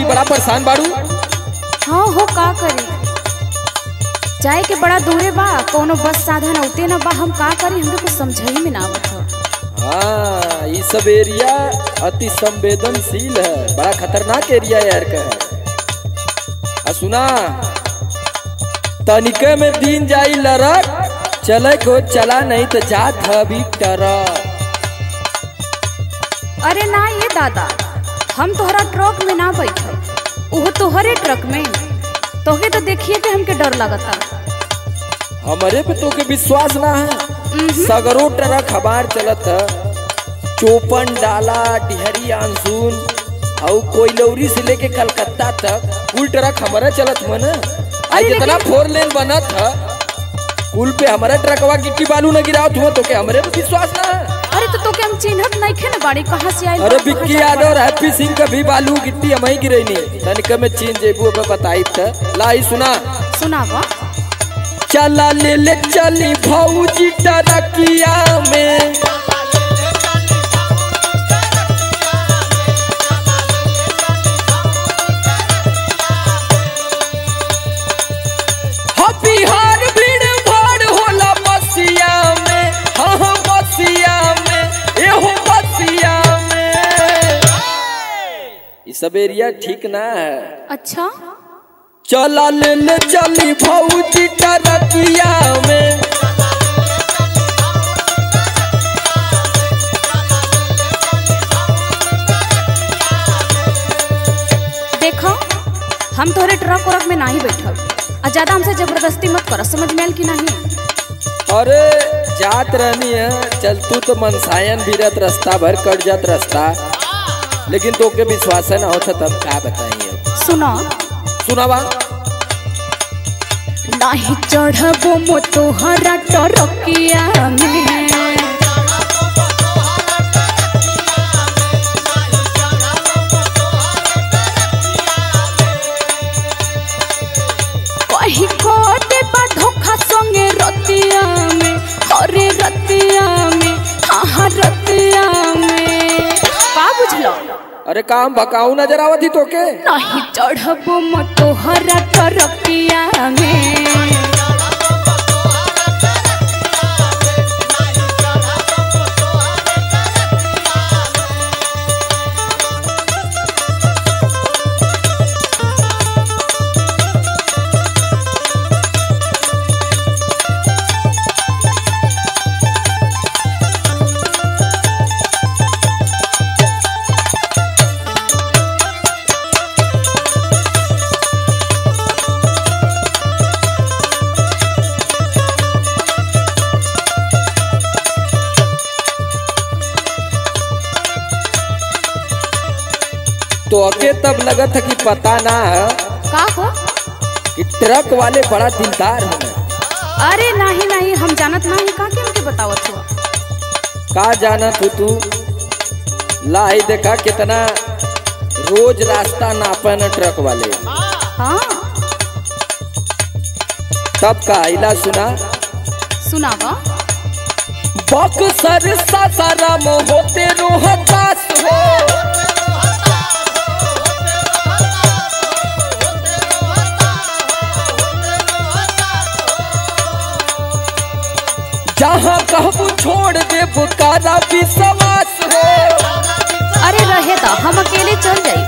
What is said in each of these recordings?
बड़ा परेशान बाड़ू। हाँ हो का करी, जाए के बड़ा दूरे बा, कोनो बस साधन औते न बा, हम का करी, हमरे को समझाई में ना आवत हो। हाँ, ये सब एरिया अति संवेदनशील है, बड़ा खतरनाक एरिया यार का है। सुना, तनिके में दिन जाई लरक, चले को चला नहीं तो जात है भी टरक। अरे ना ये दादा, हम तोहरा ट्रक में ना बैठब, वो तोहरे ट्रक में। तोके तो देखिए के हमके डर लगता। हमारे पे तो के विश्वास ना है। सगरो ट्रक हमार चलत है, चोपन डाला डिहरी आंसून और कोयलौरी से लेके कलकत्ता तक कुल ट्रक हमारा चलत मन। आज जितना 4 लेन बना था कुल पे हमारा ट्रकवा गिट्टी बालू न गिराओ तुम, तो के हमारे पे विश्वास ना है। अरे तो तोके हम चिन्हत नहीं खे ना बाड़ी, कहाँ से आई? अरे बिक्की यादव और हैप्पी सिंह का भी बालू गिट्टी हम ही गिरैनी, तनिक में चीन जेबू पे बताई था। लाई सुना सुनावा। चला ले ले चली भौजी टरकिया में, बिहार भीड़ भाड़ होला बसिया में, हाँ बसिया में, एहो बसिया में। ये सब एरिया ठीक ना है। अच्छा, चला ले ले चली भौजी टरकिया में। देखो हम तोहरे ट्रक वरक में नहीं बैठब, और ज्यादा हमसे जबरदस्ती मत करो, समझ में आयल कि नहीं? अरे जात रहनी है, चलतू तो मनसायन भीरत रास्ता भर कट जात रास्ता, लेकिन तो के विश्वास ना होता तब क्या बताइए। सुनो सुनावा। नहीं चढ़बो मो तोहरा टरकिया में, कहीं को देबा धोखा संगे रतिया में, अरे रतिया में, हाँ रतिया में। का बुझलो? अरे काम भकाऊ नजर आवत ही तो के। नहीं चढ़बो मो तोहरा टरकिया में। तो अके तब लगत है कि पता ना है का हो कि ट्रक वाले बड़ा दिलदार है। अरे नहीं नहीं, हम जानत नहीं, का के हमके बतावत हो? का जानत हो तू? लाई देखा कितना रोज रास्ता नापन ट्रक वाले। हाँ तब का इला सुना। सुनावा। बक्सर सासाराम होते रोहतास हो, जहाँ कहबू छोड़ दे बुकारा विश्वास हो। अरे रहे दा, हम अकेले चल जाई।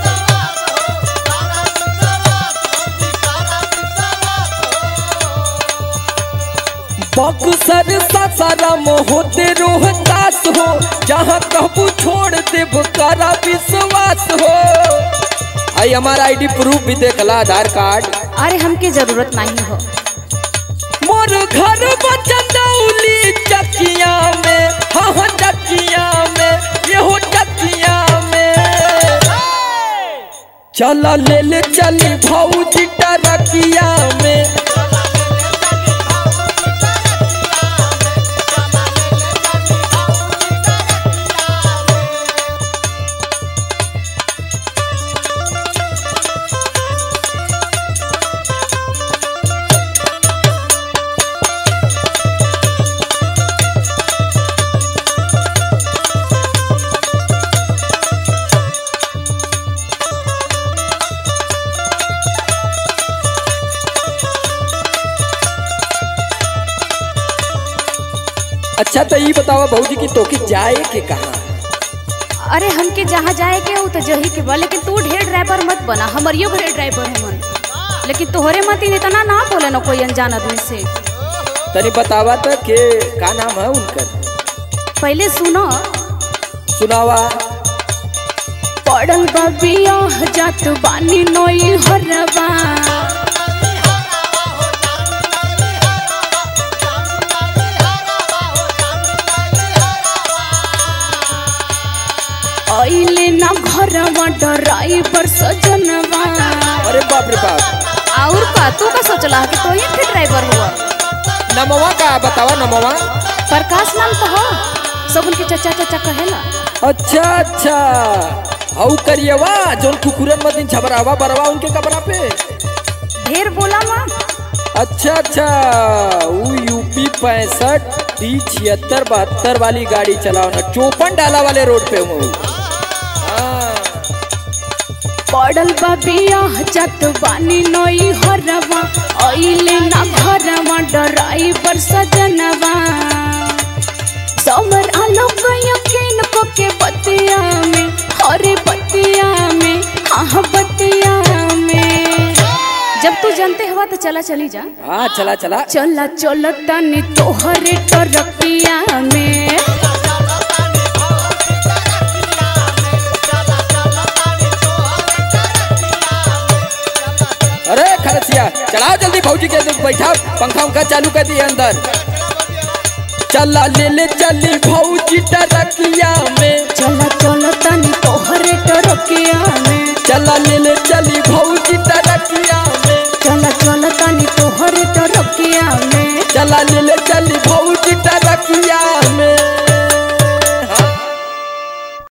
बक्सर सासाराम होते रोहतास हो, जहाँ कहबू छोड़ दे बुकारा विश्वास हो। आई हमारा आईडी प्रूफ भी देखला, आधार कार्ड। अरे हमके जरूरत नहीं हो। मोर घर बचंदौली चकिया में, हाँ चकिया में, ये चकिया में। चला ले ले चली भौजी टरकिया में। अच्छा तो ये बतावा भौजी की तोके जाए के कहाँ? अरे हमके जहाँ जाए के हो तो जही के बा, लेकिन तू ढेर ड्राइवर मत बना, हमारियो घरे ड्राइवर है मन, लेकिन तोहरे मत इतना ना बोले ना कोई अनजान आदमी से। तनी बतावा तो के का नाम है उनका? पहले सुनो। सुनावा। पड़ल बा बियाह जात बानी नई हरवा, आइले ना घरवा ड्राइवर सजनवा। अरे बाप रे बाप। और का तू का सोचला कि तो ही फिर ड्राइवर हुआ? नमवा का बतावा नमवा। प्रकाश नाम तो हो, सब उनके चचा चचा कहेला। अच्छा अच्छा, हाउ करियवा जोन कुकुरन मतीन छबरावा बरवा उनके कबरा पे। ढेर बोला मां। अच्छा अच्छा, वो यूपी 65 D76 72 वाली गाड़ी चलाओ ना, चौपन डाला वाले रोड पे हूँ। पड़ल बा बियाह जात बानी नई हरवा, आइले ना घरवा ड्राइवर सजनवा। समर आलोक यकीन को के बतिया में, अरे बतिया में, हाँ बतिया में। जब तू जानते हवा तो चला चली जा। हाँ चला चला चला चला तनी तोहरे टरकिया में। अरे खरसिया चलाओ जल्दी, भौजी के बैठा, पंखा उंखा चालू कर दिए अंदर। चला ले ले चली भौजी टरकिया में, चला चला तनी तोहरे टरकिया में। चला ले ले चली भौजी टरकिया में, चला चला तनी तोहरे टरकिया में। चला ले ले